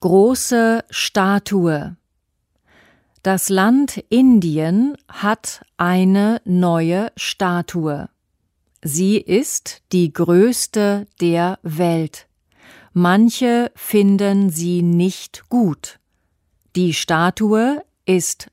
Große Statue. Das Land Indien hat eine neue Statue. Sie ist die größte der Welt. Manche finden sie nicht gut. Die Statue ist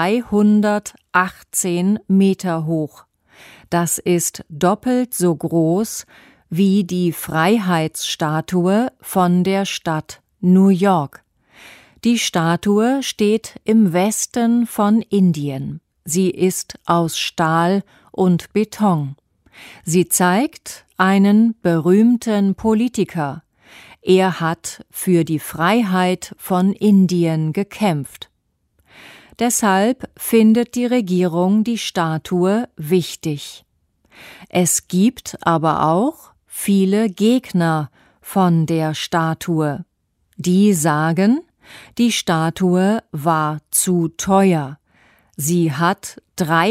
218 Meter hoch. Das ist doppelt so groß wie die Freiheitsstatue von der Stadt New York. Die Statue steht im Westen von Indien. Sie ist aus Stahl und Beton. Sie zeigt einen berühmten Politiker. Er hat für die Freiheit von Indien gekämpft. Deshalb findet die Regierung die Statue wichtig. Es gibt aber auch viele Gegner von der Statue. Die sagen, die Statue war zu teuer. Sie hat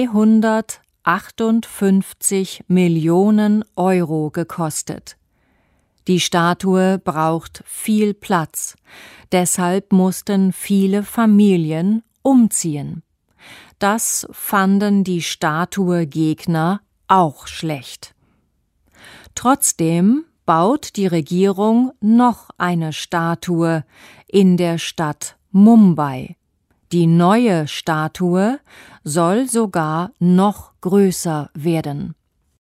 358 Millionen Euro gekostet. Die Statue braucht viel Platz. Deshalb mussten viele Familien umziehen. Das fanden die Statuegegner auch schlecht. Trotzdem baut die Regierung noch eine Statue in der Stadt Mumbai. Die neue Statue soll sogar noch größer werden.